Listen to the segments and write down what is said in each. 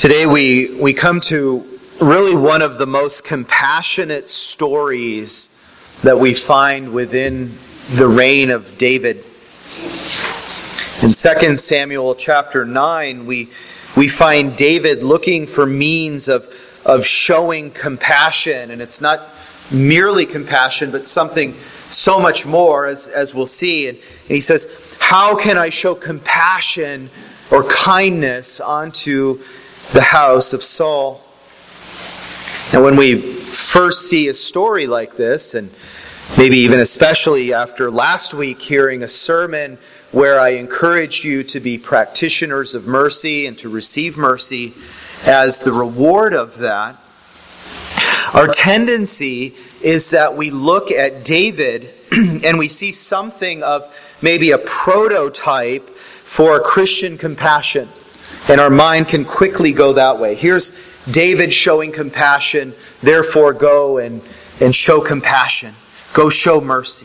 Today we come to really one of the most compassionate stories that we find within the reign of David. In 2 Samuel chapter 9, we find David looking for means of showing compassion. And it's not merely compassion, but something so much more, as we'll see. And he says, how can I show compassion or kindness onto the house of Saul? Now, when we first see a story like this, and maybe even especially after last week hearing a sermon where I encouraged you to be practitioners of mercy and to receive mercy as the reward of that, our tendency is that we look at David and we see something of maybe a prototype for Christian compassion. And our mind can quickly go that way. Here's David showing compassion, therefore go and show compassion. Go show mercy.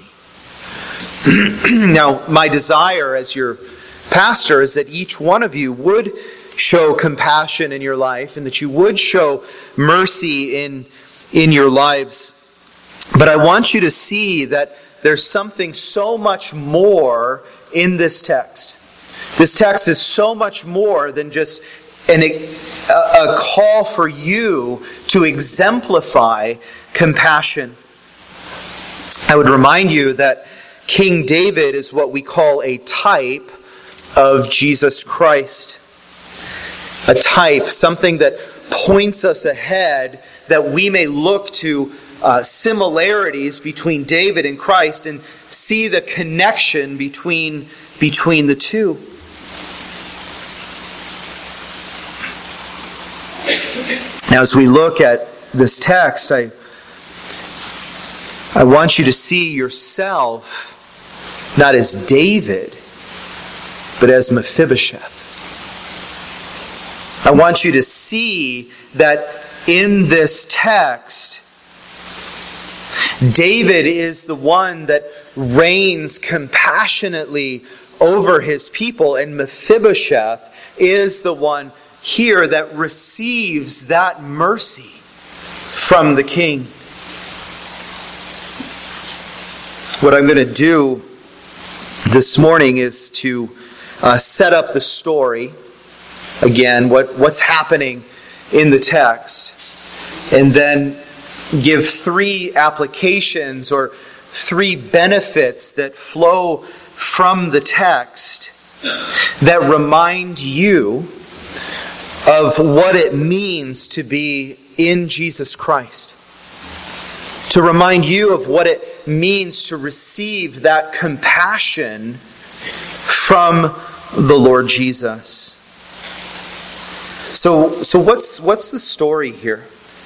Now, my desire as your pastor is that each one of you would show compassion in your life and that you would show mercy in your lives. But I want you to see that there's something so much more in this text. This text is so much more than just a call for you to exemplify compassion. I would remind you that King David is what we call a type of Jesus Christ. A type, something that points us ahead, that we may look to similarities between David and Christ and see the connection between the two. Now, as we look at this text, I want you to see yourself not as David, but as Mephibosheth. I want you to see that in this text, David is the one that reigns compassionately over his people, and Mephibosheth is the one here that receives that mercy from the king. What I'm going to do this morning is to set up the story again, what's happening in the text, and then give three applications or three benefits that flow from the text that remind you of what it means to be in Jesus Christ. To remind you of what it means to receive that compassion from the Lord Jesus. So what's the story here?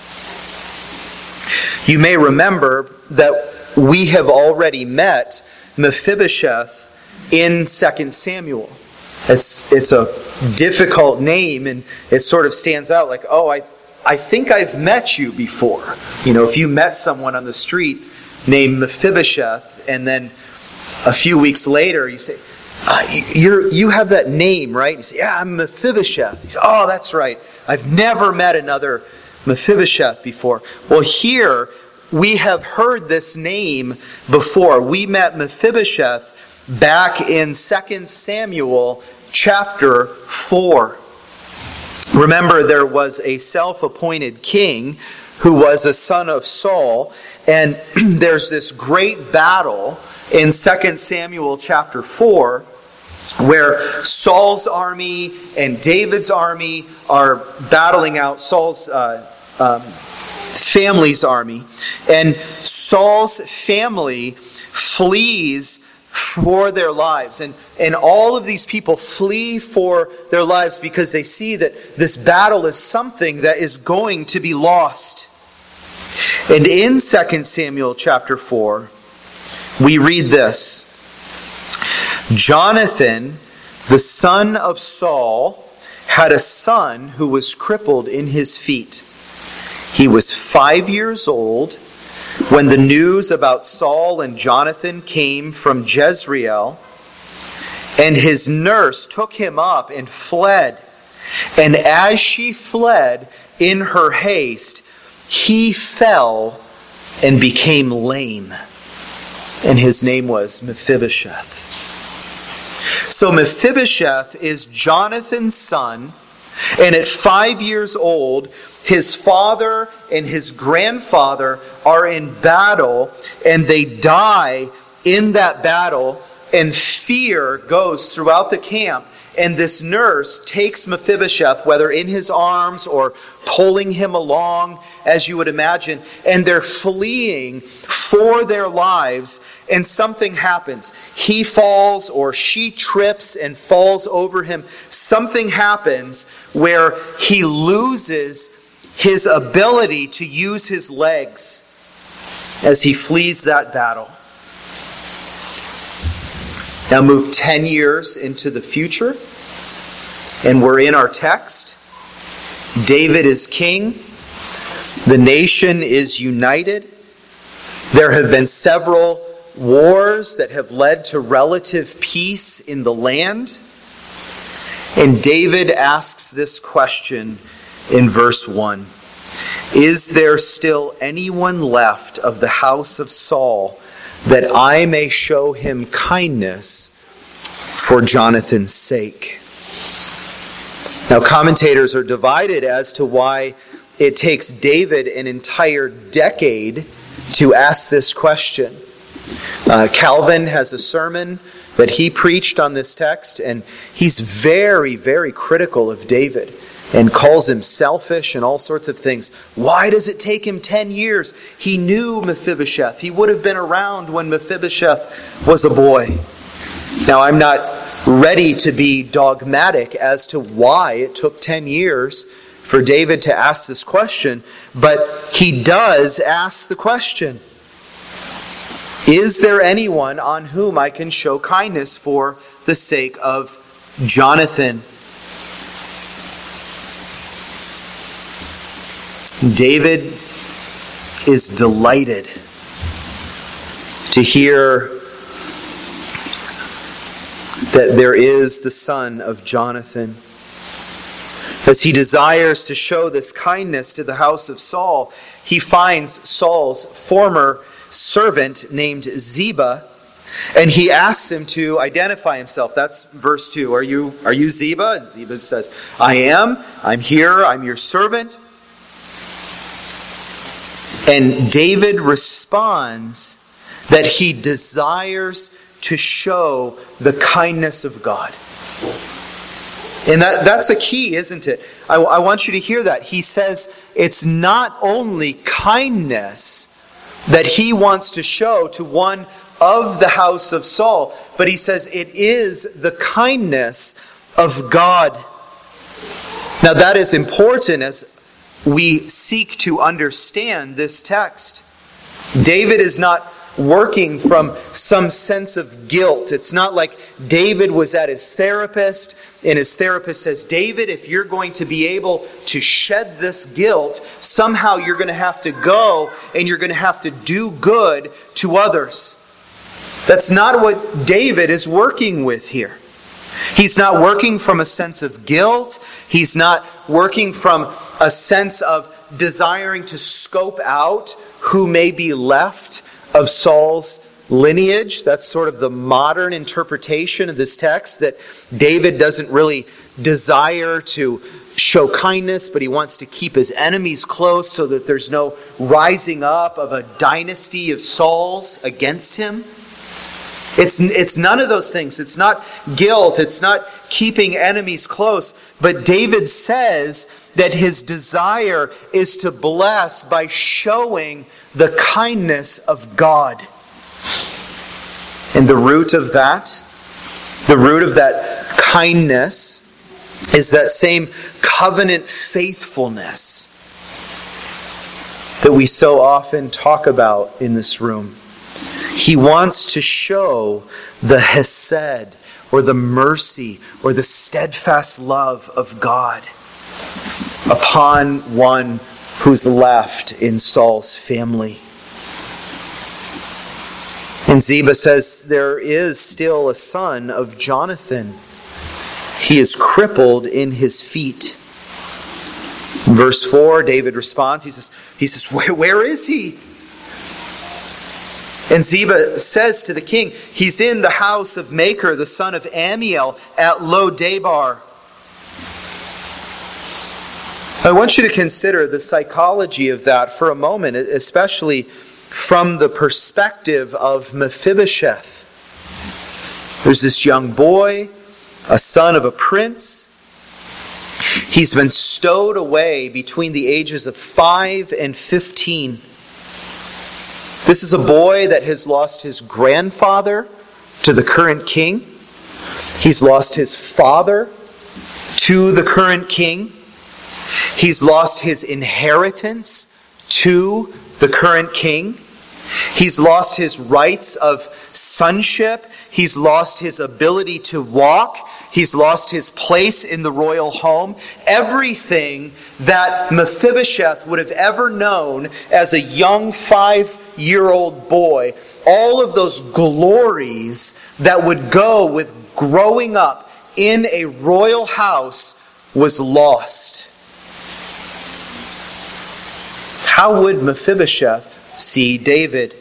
You may remember that we have already met Mephibosheth in 2 Samuel. It's a difficult name, and it sort of stands out like, oh, I think I've met you before. You know, if you met someone on the street named Mephibosheth, and then a few weeks later you say, you have that name, right? You say, yeah, I'm Mephibosheth. You say, oh, that's right. I've never met another Mephibosheth before. Well, here we have heard this name before. We met Mephibosheth back in 2 Samuel chapter 4. Remember, there was a self-appointed king who was a son of Saul, and there's this great battle in 2 Samuel chapter 4 where Saul's army and David's army are battling out Saul's family's army. And Saul's family flees for their lives. And all of these people flee for their lives because they see that this battle is something that is going to be lost. And in 2 Samuel chapter 4, we read this. Jonathan, the son of Saul, had a son who was crippled in his feet. He was 5 years old when the news about Saul and Jonathan came from Jezreel, and his nurse took him up and fled And as she fled in her haste, he fell and became lame. And his name was Mephibosheth. So Mephibosheth is Jonathan's son, and at 5 years old, his father and his grandfather are in battle, and they die in that battle, and fear goes throughout the camp. And this nurse takes Mephibosheth, whether in his arms or pulling him along, as you would imagine, and they're fleeing for their lives, and something happens. He falls, or she trips and falls over him. Something happens where he loses his ability to use his legs as he flees that battle. Now move 10 years into the future, and we're in our text. David is king. The nation is united. There have been several wars that have led to relative peace in the land. And David asks this question in verse 1. Is there still anyone left of the house of Saul, that I may show him kindness for Jonathan's sake? Now, commentators are divided as to why it takes David an entire decade to ask this question. Calvin has a sermon that he preached on this text, and he's very, very critical of David and calls him selfish and all sorts of things. Why does it take him 10 years? He knew Mephibosheth. He would have been around when Mephibosheth was a boy. Now, I'm not ready to be dogmatic as to why it took 10 years for David to ask this question, but he does ask the question. Is there anyone on whom I can show kindness for the sake of Jonathan? David is delighted to hear that there is the son of Jonathan. As he desires to show this kindness to the house of Saul, he finds Saul's former servant named Ziba, and he asks him to identify himself. That's verse 2. Are you Ziba? And Ziba says, I am. I'm here. I'm your servant. And David responds that he desires to show the kindness of God. And that's a key, isn't it? I want you to hear that. He says it's not only kindness that he wants to show to one of the house of Saul, but he says it is the kindness of God. Now that is important as we seek to understand this text. David is not working from some sense of guilt. It's not like David was at his therapist and his therapist says, David, if you're going to be able to shed this guilt, somehow you're going to have to go and you're going to have to do good to others. That's not what David is working with here. He's not working from a sense of guilt. He's not working from a sense of desiring to scope out who may be left of Saul's lineage. That's sort of the modern interpretation of this text, that David doesn't really desire to show kindness, but he wants to keep his enemies close so that there's no rising up of a dynasty of Sauls against him. It's none of those things. It's not guilt. It's not keeping enemies close. But David says that his desire is to bless by showing the kindness of God. And the root of that kindness is that same covenant faithfulness that we so often talk about in this room. He wants to show the hesed, or the mercy, or the steadfast love of God upon one who's left in Saul's family. And Ziba says there is still a son of Jonathan. He is crippled in his feet. In verse 4, David responds. He says, where is he? And Ziba says to the king, he's in the house of Machir, the son of Ammiel, at Lo-debar. I want you to consider the psychology of that for a moment, especially from the perspective of Mephibosheth. There's this young boy, a son of a prince. He's been stowed away between the ages of 5 and 15. This is a boy that has lost his grandfather to the current king. He's lost his father to the current king. He's lost his inheritance to the current king. He's lost his rights of sonship. He's lost his ability to walk. He's lost his place in the royal home. Everything that Mephibosheth would have ever known as a young 5-year-old boy, all of those glories that would go with growing up in a royal house was lost. How would Mephibosheth see David?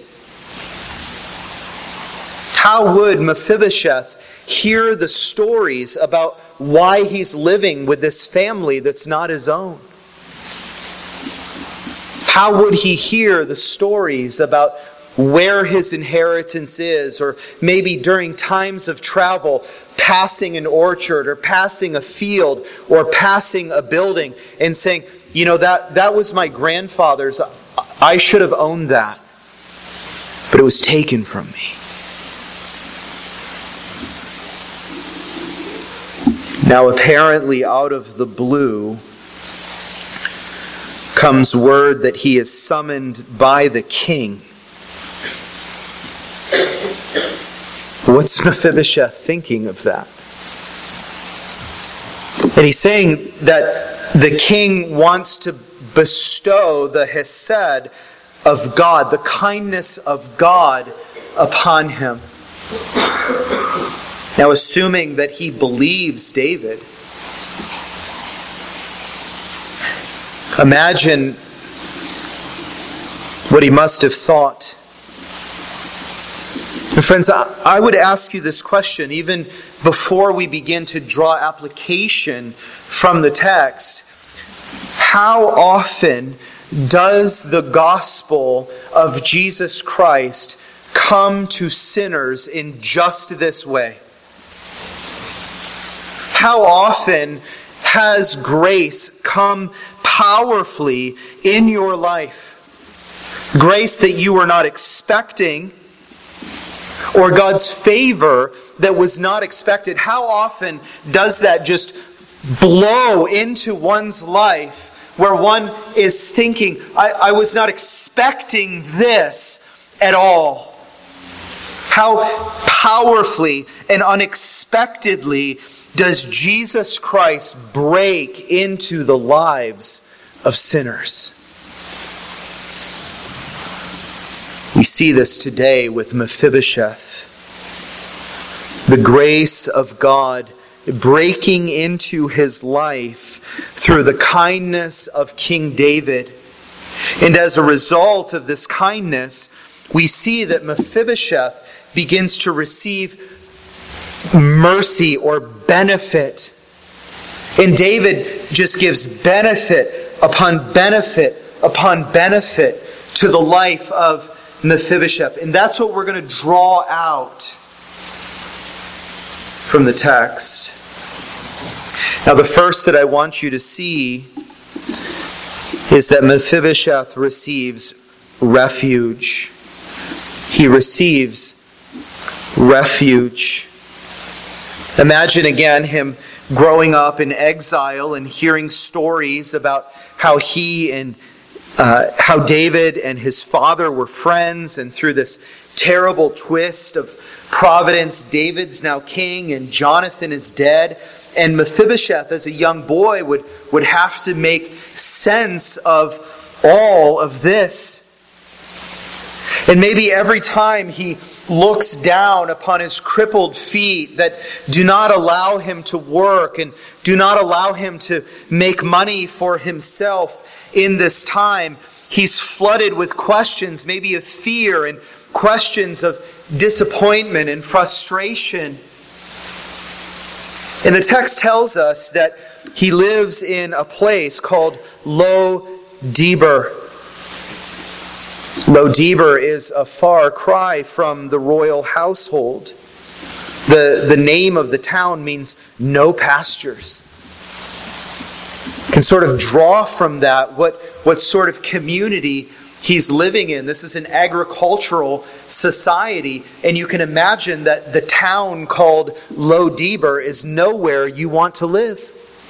How would Mephibosheth hear the stories about why he's living with this family that's not his own? How would he hear the stories about where his inheritance is, or maybe during times of travel, passing an orchard or passing a field or passing a building and saying, you know, that was my grandfather's. I should have owned that, but it was taken from me. Now, apparently, out of the blue comes word that he is summoned by the king. What's Mephibosheth thinking of that? And he's saying that the king wants to bestow the hesed of God, the kindness of God upon him. Now, assuming that he believes David, imagine what he must have thought. And friends, I would ask you this question even before we begin to draw application from the text. How often does the gospel of Jesus Christ come to sinners in just this way? How often has grace come powerfully in your life? Grace that you were not expecting, or God's favor that was not expected. How often does that just blow into one's life where one is thinking, I was not expecting this at all? How powerfully and unexpectedly does Jesus Christ break into the lives of sinners? We see this today with Mephibosheth. The grace of God breaking into his life through the kindness of King David. And as a result of this kindness, we see that Mephibosheth begins to receive mercy or benefit. And David just gives benefit upon benefit upon benefit to the life of Mephibosheth. And that's what we're going to draw out from the text. Now, the first that I want you to see is that Mephibosheth receives refuge. He receives refuge. Imagine again him growing up in exile and hearing stories about how he and how David and his father were friends, and through this terrible twist of providence, David's now king and Jonathan is dead. And Mephibosheth, as a young boy, would have to make sense of all of this. And maybe every time he looks down upon his crippled feet that do not allow him to work and do not allow him to make money for himself in this time, he's flooded with questions, maybe of fear and questions of disappointment and frustration. And the text tells us that he lives in a place called Lo Debar. Lo Debar is a far cry from the royal household. The name of the town means no pastures. You can sort of draw from that what sort of community he's living in. This is an agricultural society, and you can imagine that the town called Lo Debar is nowhere you want to live.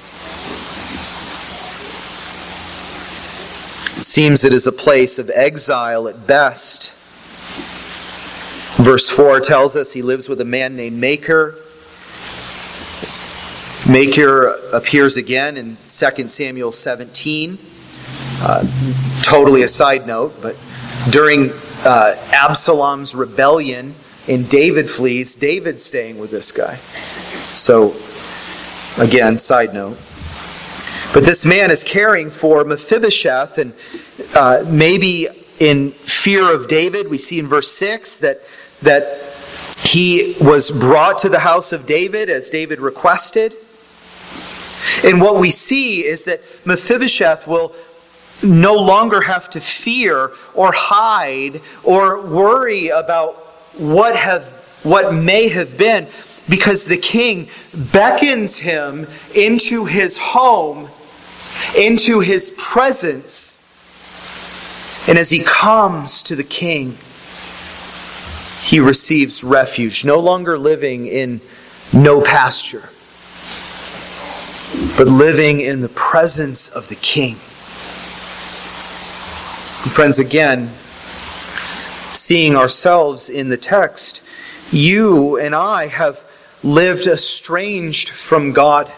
It seems it is a place of exile at best. Verse 4 tells us he lives with a man named Machir. Machir appears again in 2 Samuel 17. Totally a side note, but during Absalom's rebellion and David flees, David's staying with this guy. So, again, side note. But this man is caring for Mephibosheth, and maybe in fear of David. We see in verse 6 that he was brought to the house of David as David requested. And what we see is that Mephibosheth will no longer have to fear or hide or worry about what may have been, because the king beckons him into his home, into his presence. And as he comes to the king, he receives refuge, no longer living in no pasture, but living in the presence of the king. And friends, again, seeing ourselves in the text, you and I have lived estranged from God.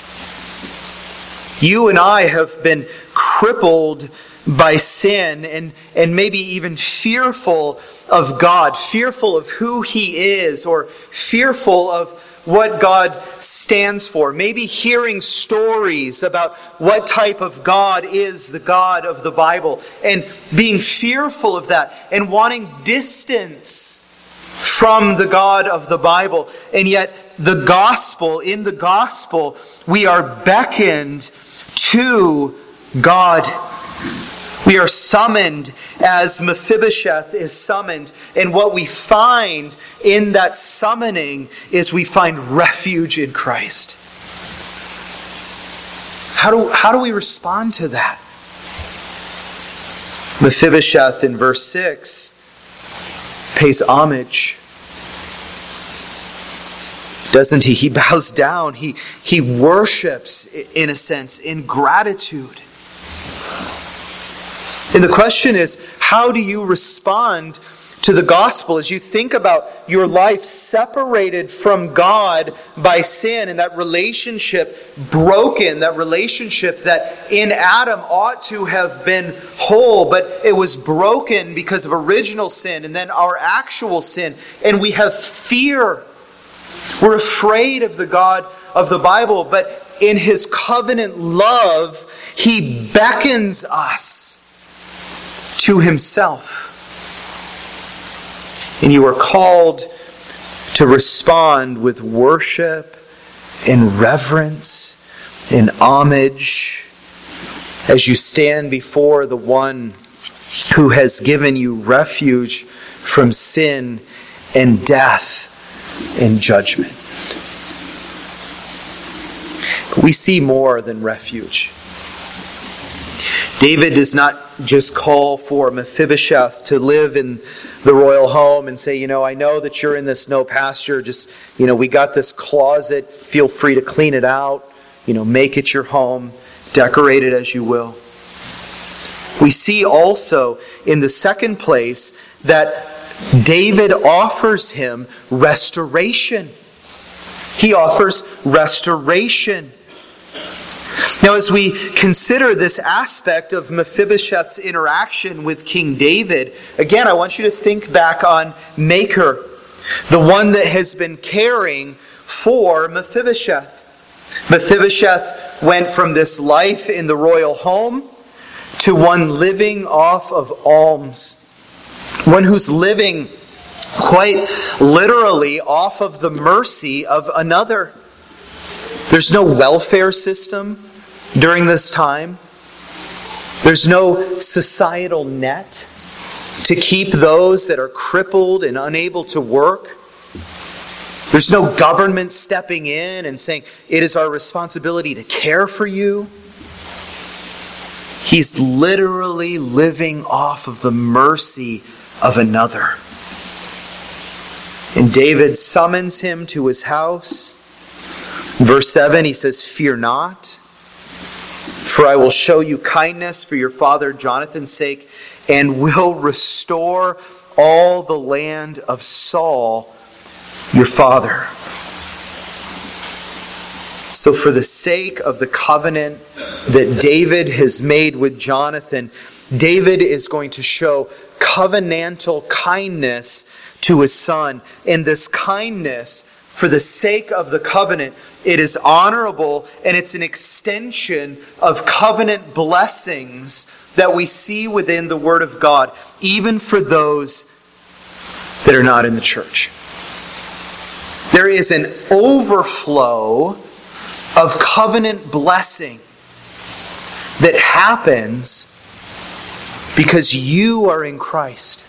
You and I have been crippled by sin and maybe even fearful of God, fearful of who He is, or fearful of what God stands for. Maybe hearing stories about what type of God is the God of the Bible, and being fearful of that and wanting distance from the God of the Bible. And yet in the gospel, we are beckoned to God. We are summoned as Mephibosheth is summoned. And what we find in that summoning is we find refuge in Christ. How do we respond to that? Mephibosheth in verse 6 pays homage. Doesn't he? He bows down. He worships, in a sense, in gratitude. And the question is, how do you respond to the gospel as you think about your life separated from God by sin, and that relationship broken, that relationship that in Adam ought to have been whole, but it was broken because of original sin and then our actual sin, and we have fear. We're afraid of the God of the Bible, but in His covenant love, He beckons us to Himself. And you are called to respond with worship and reverence and homage as you stand before the one who has given you refuge from sin and death and judgment. But we see more than refuge. David does not just call for Mephibosheth to live in the royal home and say, I know that you're in this no pasture. Just, we got this closet. Feel free to clean it out. Make it your home. Decorate it as you will. We see also in the second place that David offers him restoration. He offers restoration. Now, as we consider this aspect of Mephibosheth's interaction with King David, again, I want you to think back on Machir, the one that has been caring for Mephibosheth. Mephibosheth went from this life in the royal home to one living off of alms. One who's living quite literally off of the mercy of another. There's no welfare system during this time. There's no societal net to keep those that are crippled and unable to work. There's no government stepping in and saying, it is our responsibility to care for you. He's literally living off of the mercy of another. And David summons him to his house. In verse 7, he says, "Fear not, for I will show you kindness for your father Jonathan's sake, and will restore all the land of Saul, your father." So for the sake of the covenant that David has made with Jonathan, David is going to show covenantal kindness to his son. And this kindness, for the sake of the covenant, it is honorable, and it's an extension of covenant blessings that we see within the Word of God, even for those that are not in the church. There is an overflow of covenant blessing that happens because you are in Christ.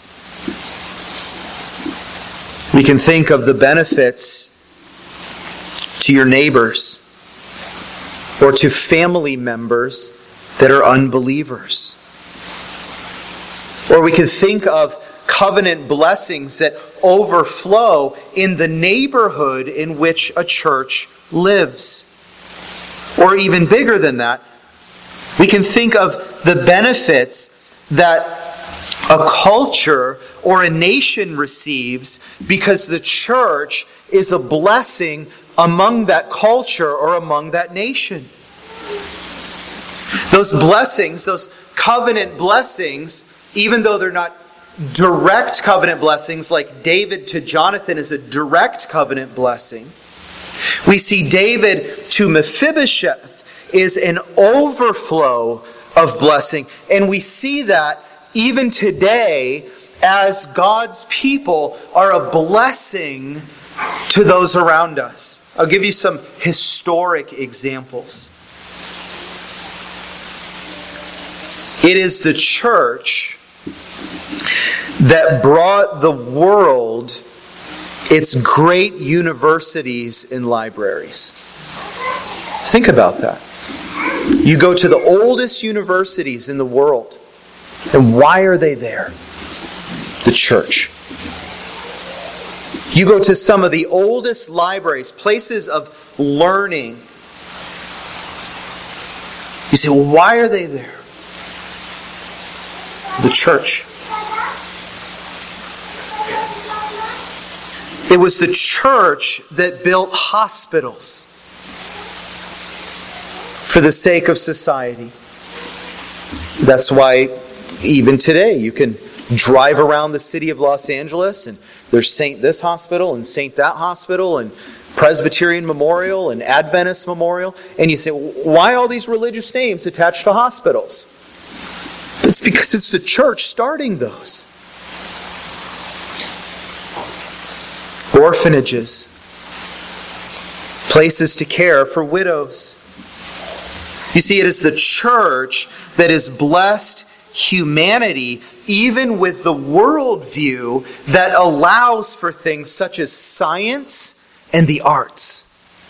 We can think of the benefits to your neighbors or to family members that are unbelievers. Or we could think of covenant blessings that overflow in the neighborhood in which a church lives. Or even bigger than that, we can think of the benefits that a culture or a nation receives because the church is a blessing among that culture or among that nation. Those blessings, those covenant blessings, even though they're not direct covenant blessings like David to Jonathan is a direct covenant blessing, we see David to Mephibosheth is an overflow of blessing. And we see that even today as God's people are a blessing to those around us. I'll give you some historic examples. It is the church that brought the world its great universities and libraries. Think about that. You go to the oldest universities in the world, and why are they there? The church. You go to some of the oldest libraries, places of learning. You say, well, why are they there? The church. It was the church that built hospitals for the sake of society. That's why even today you can drive around the city of Los Angeles and there's Saint this hospital and Saint that hospital and Presbyterian Memorial and Adventist Memorial. And you say, why all these religious names attached to hospitals? It's because it's the church starting those. Orphanages. Places to care for widows. You see, it is the church that has blessed humanity, even with the worldview that allows for things such as science and the arts.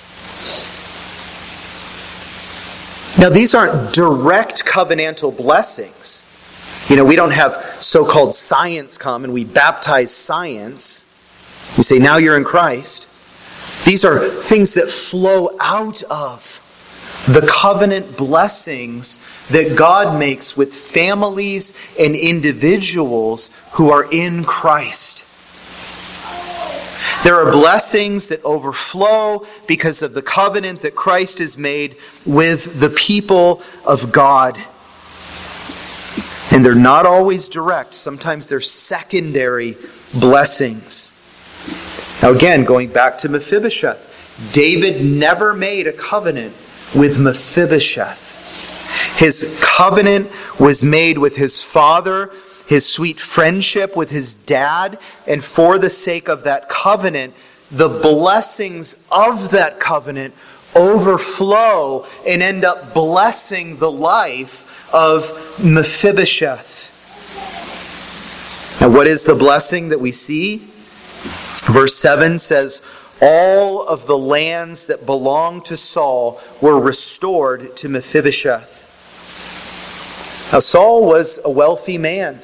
Now, these aren't direct covenantal blessings. You know, we don't have so-called science come and we baptize science. You say, now you're in Christ. These are things that flow out of the covenant blessings that God makes with families and individuals who are in Christ. There are blessings that overflow because of the covenant that Christ has made with the people of God. And they're not always direct. Sometimes they're secondary blessings. Now again, going back to Mephibosheth, David never made a covenant with Mephibosheth. His covenant was made with his father, his sweet friendship with his dad, and for the sake of that covenant, the blessings of that covenant overflow and end up blessing the life of Mephibosheth. Now, what is the blessing that we see? Verse 7 says, all of the lands that belonged to Saul were restored to Mephibosheth. Now, Saul was a wealthy man.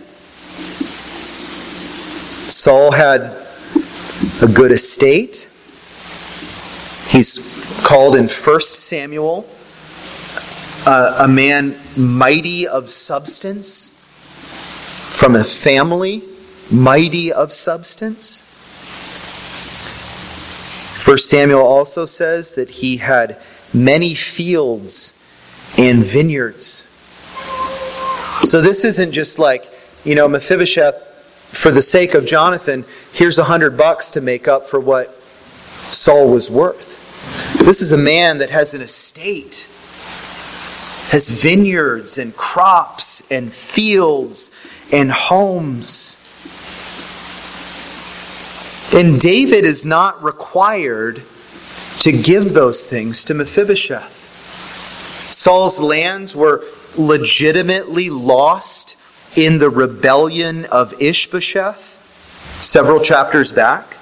Saul had a good estate. He's called in 1 Samuel a man mighty of substance, from a family mighty of substance. 1 Samuel also says that he had many fields and vineyards. So this isn't just like, Mephibosheth, for the sake of Jonathan, here's $100 to make up for what Saul was worth. This is a man that has an estate, has vineyards and crops and fields and homes. And David is not required to give those things to Mephibosheth. Saul's lands were legitimately lost in the rebellion of Ishbosheth several chapters back.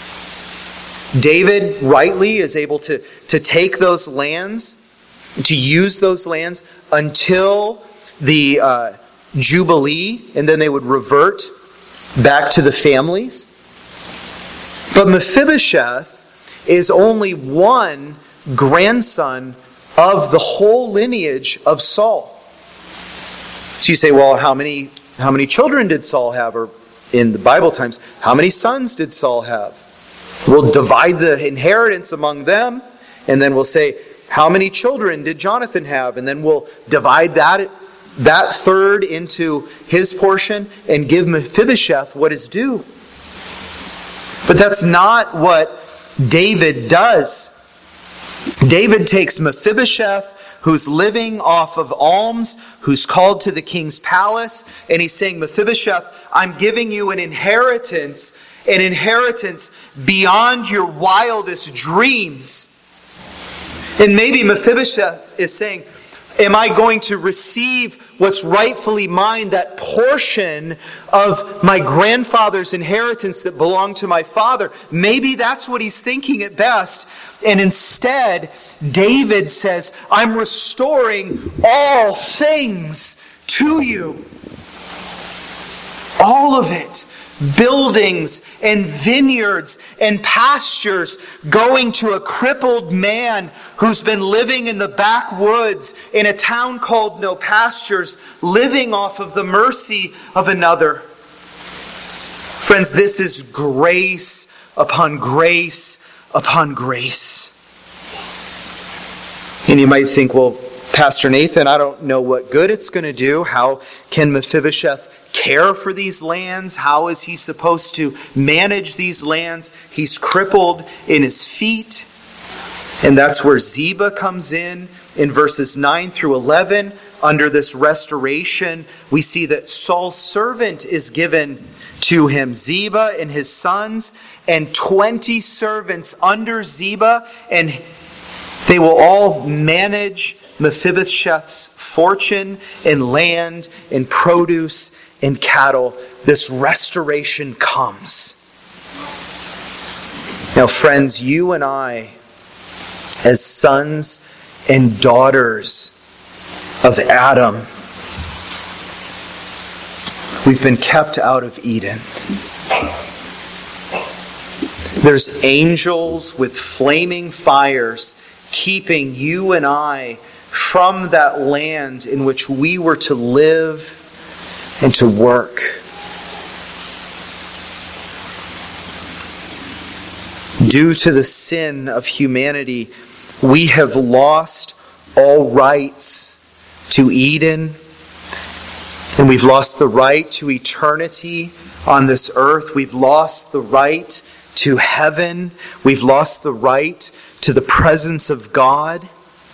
David rightly is able to take those lands, to use those lands until the Jubilee, and then they would revert back to the families. But Mephibosheth is only one grandson of the whole lineage of Saul. So you say, well, how many children did Saul have? Or in the Bible times, how many sons did Saul have? We'll divide the inheritance among them, and then we'll say, how many children did Jonathan have? And then we'll divide that third into his portion and give Mephibosheth what is due. But that's not what David does. David takes Mephibosheth, who's living off of alms, who's called to the king's palace, and he's saying, Mephibosheth, I'm giving you an inheritance beyond your wildest dreams. And maybe Mephibosheth is saying, am I going to receive what's rightfully mine, that portion of my grandfather's inheritance that belonged to my father? Maybe that's what he's thinking at best. And instead, David says, I'm restoring all things to you. All of it. Buildings and vineyards and pastures going to a crippled man who's been living in the backwoods in a town called No Pastures, living off of the mercy of another. Friends, this is grace upon grace upon grace. And you might think, well, Pastor Nathan, I don't know what good it's going to do. How can Mephibosheth care for these lands? How is he supposed to manage these lands? He's crippled in his feet. And that's where Ziba comes in verses 9 through 11. Under this restoration, we see that Saul's servant is given to him, Ziba and his sons, and 20 servants under Ziba, and they will all manage Mephibosheth's fortune and land and produce and cattle. This restoration comes. Now, friends, you and I, as sons and daughters of Adam, we've been kept out of Eden. There's angels with flaming fires keeping you and I from that land in which we were to live and to work. Due to the sin of humanity, we have lost all rights to Eden, and we've lost the right to eternity on this earth. We've lost the right to heaven. We've lost the right to the presence of God.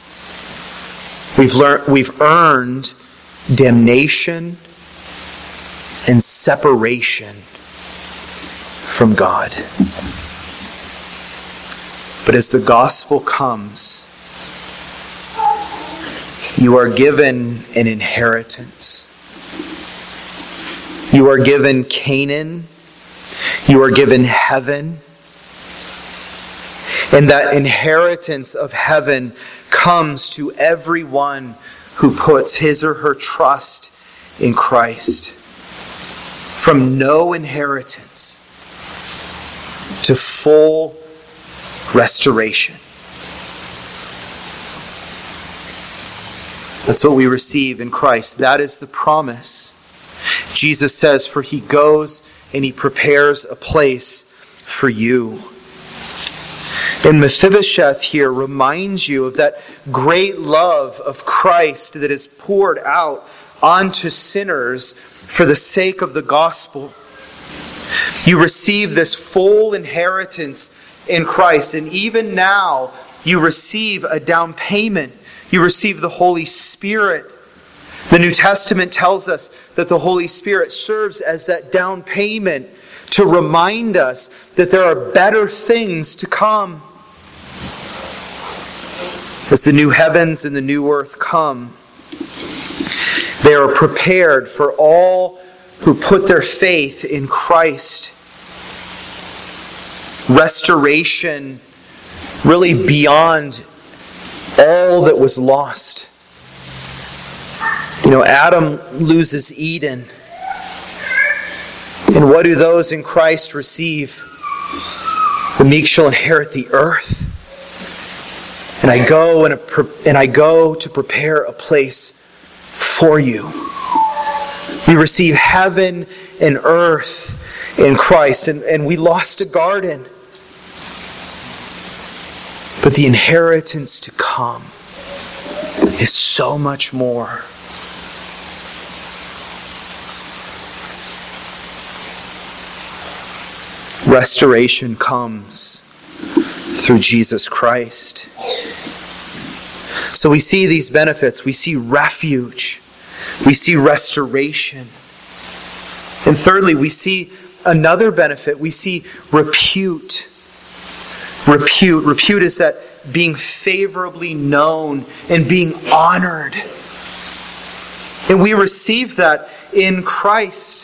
We've earned damnation and separation from God. But as the gospel comes, you are given an inheritance. You are given Canaan. You are given heaven. And that inheritance of heaven comes to everyone who puts his or her trust in Christ. From no inheritance to full restoration. That's what we receive in Christ. That is the promise. Jesus says, "For he goes and he prepares a place for you." And Mephibosheth here reminds you of that great love of Christ that is poured out onto sinners for the sake of the gospel. You receive this full inheritance in Christ, and even now you receive a down payment. You receive the Holy Spirit. The New Testament tells us that the Holy Spirit serves as that down payment to remind us that there are better things to come. As the new heavens and the new earth come, they are prepared for all who put their faith in Christ. Restoration really beyond all that was lost. Adam loses Eden. And what do those in Christ receive? The meek shall inherit the earth. And I go to prepare a place for you. We receive heaven and earth in Christ. And we lost a garden. But the inheritance to come is so much more. Restoration comes through Jesus Christ. So we see these benefits. We see refuge. We see restoration. And thirdly, we see another benefit. We see repute. Repute is that being favorably known and being honored. And we receive that in Christ.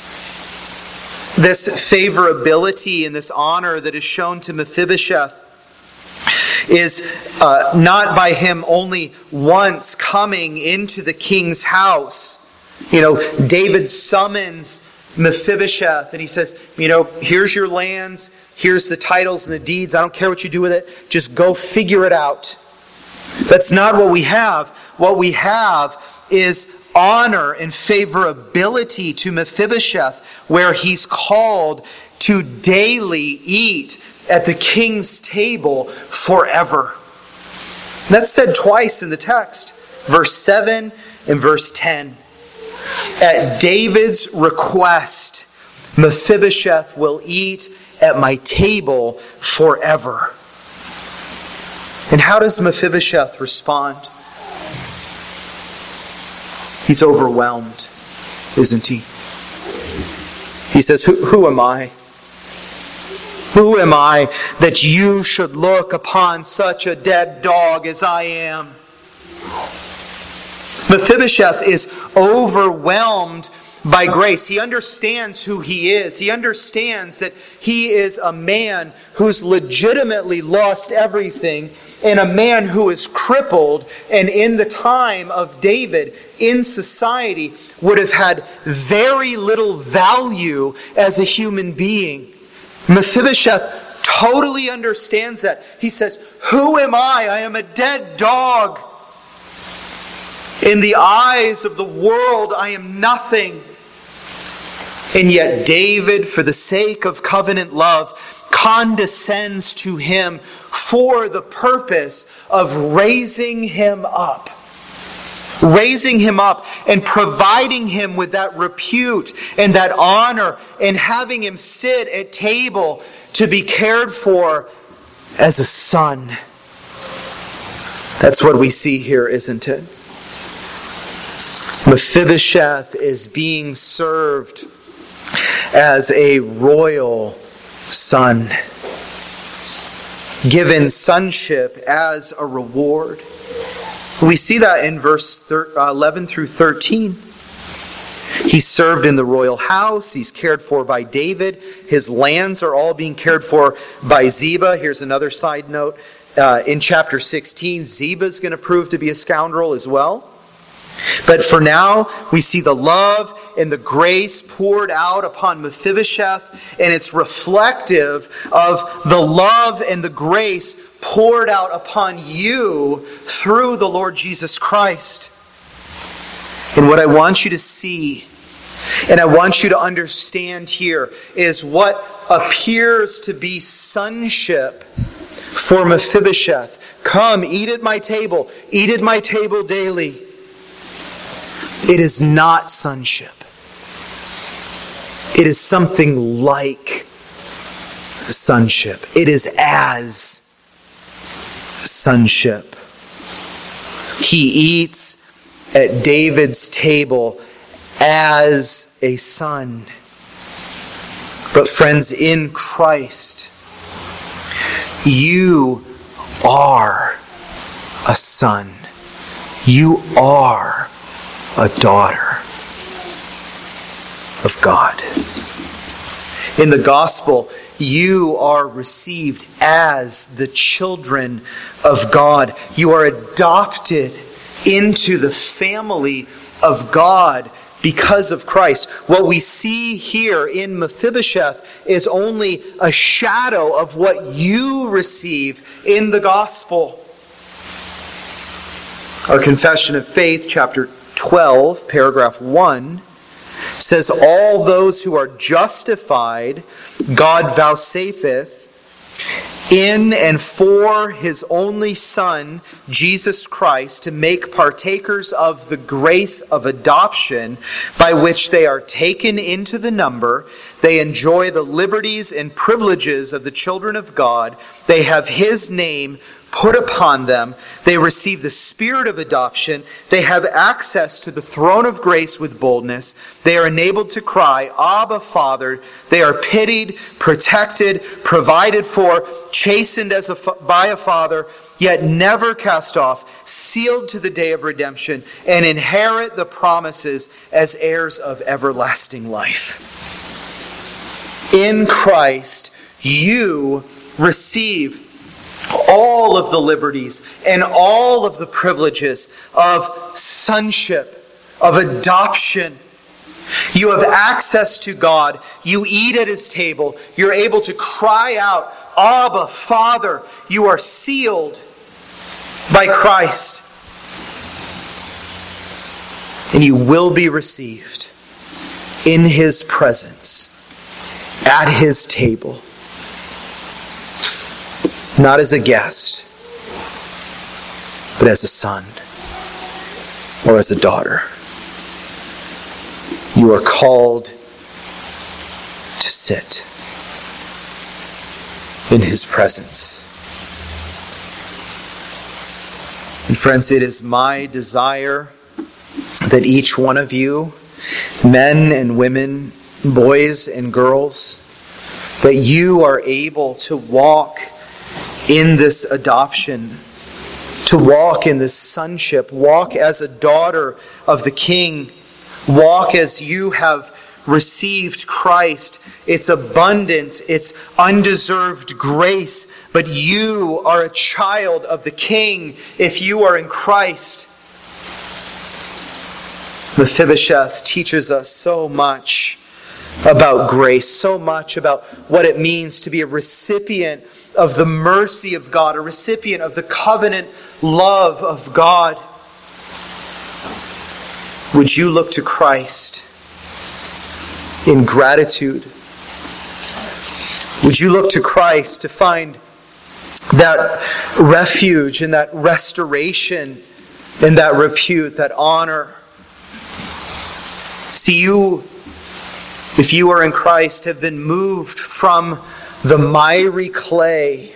This favorability and this honor that is shown to Mephibosheth is not by him only once coming into the king's house. David summons Mephibosheth and he says, here's your lands, here's the titles and the deeds. I don't care what you do with it. Just go figure it out. That's not what we have. What we have is honor and favorability to Mephibosheth, where he's called to daily eat at the king's table forever. And that's said twice in the text, verse 7 and verse 10. At David's request, Mephibosheth will eat at my table forever. And how does Mephibosheth respond? He's overwhelmed, isn't he? He says, Who am I? Who am I that you should look upon such a dead dog as I am? Mephibosheth is overwhelmed by grace. He understands who he is. He understands that he is a man who's legitimately lost everything, and a man who is crippled, and in the time of David, in society, would have had very little value as a human being. Mephibosheth totally understands that. He says, who am I? I am a dead dog. In the eyes of the world, I am nothing. And yet David, for the sake of covenant love, condescends to him for the purpose of raising him up. Raising him up and providing him with that repute and that honor and having him sit at table to be cared for as a son. That's what we see here, isn't it? Mephibosheth is being served as a royal son, given sonship as a reward. We see that in verse 11 through 13. He's served in the royal house. He's cared for by David. His lands are all being cared for by Ziba. Here's another side note. In chapter 16, Ziba is going to prove to be a scoundrel as well. But for now, we see the love and the grace poured out upon Mephibosheth, and it's reflective of the love and the grace poured out upon you through the Lord Jesus Christ. And what I want you to see, and I want you to understand here, is what appears to be sonship for Mephibosheth. Come, eat at my table. Eat at my table daily. It is not sonship. It is something like sonship. It is as sonship. He eats at David's table as a son. But friends, in Christ, you are a son. You are a daughter of God. In the gospel, you are received as the children of God. You are adopted into the family of God because of Christ. What we see here in Mephibosheth is only a shadow of what you receive in the gospel. Our Confession of Faith, chapter 12, paragraph 1, says, all those who are justified, God vouchsafeth in and for His only Son, Jesus Christ, to make partakers of the grace of adoption by which they are taken into the number. They enjoy the liberties and privileges of the children of God. They have His name put upon them. They receive the spirit of adoption. They have access to the throne of grace with boldness. They are enabled to cry, Abba, Father. They are pitied, protected, provided for, chastened by a father, yet never cast off, sealed to the day of redemption, and inherit the promises as heirs of everlasting life. In Christ, you receive all of the liberties and all of the privileges of sonship, of adoption. You have access to God. You eat at His table. You're able to cry out, Abba, Father. You are sealed by Christ. And you will be received in His presence, at His table. Not as a guest, but as a son or as a daughter. You are called to sit in His presence. And friends, it is my desire that each one of you, men and women, boys and girls, that you are able to walk in this adoption, to walk in this sonship, walk as a daughter of the King, walk as you have received Christ. It's abundance, it's undeserved grace, but you are a child of the King if you are in Christ. Mephibosheth teaches us so much about grace, so much about what it means to be a recipient of the mercy of God, a recipient of the covenant love of God. Would you look to Christ in gratitude? Would you look to Christ to find that refuge and that restoration and that repute, that honor? See, you, if you are in Christ, have been moved from the miry clay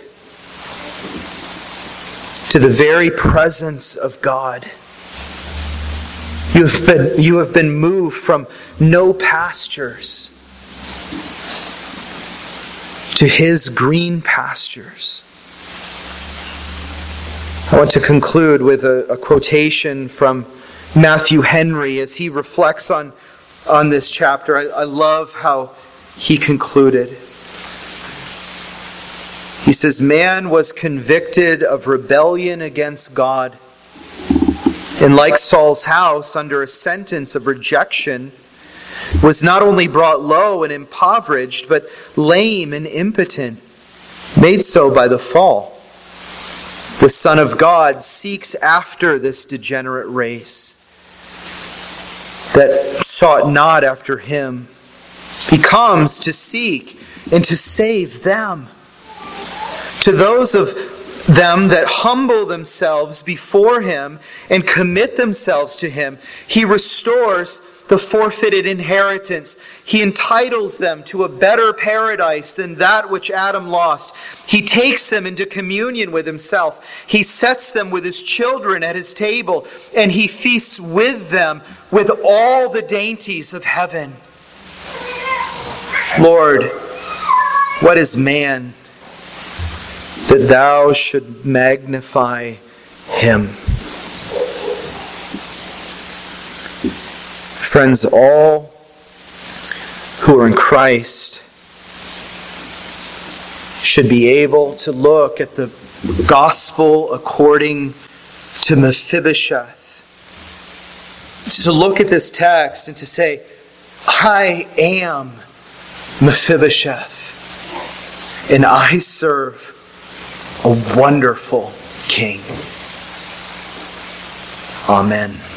to the very presence of God. You have been moved from no pastures to His green pastures. I want to conclude with a quotation from Matthew Henry as he reflects on this chapter. I love how he concluded. He says, "Man was convicted of rebellion against God, and like Saul's house, under a sentence of rejection, was not only brought low and impoverished, but lame and impotent, made so by the fall. The Son of God seeks after this degenerate race that sought not after Him. He comes to seek and to save them. To those of them that humble themselves before Him and commit themselves to Him, He restores the forfeited inheritance. He entitles them to a better paradise than that which Adam lost. He takes them into communion with Himself. He sets them with His children at His table, and He feasts with them with all the dainties of heaven. Lord, what is man that Thou should magnify him? Friends, all who are in Christ should be able to look at the gospel according to Mephibosheth, to look at this text and to say, I am Mephibosheth, and I serve a wonderful King. Amen.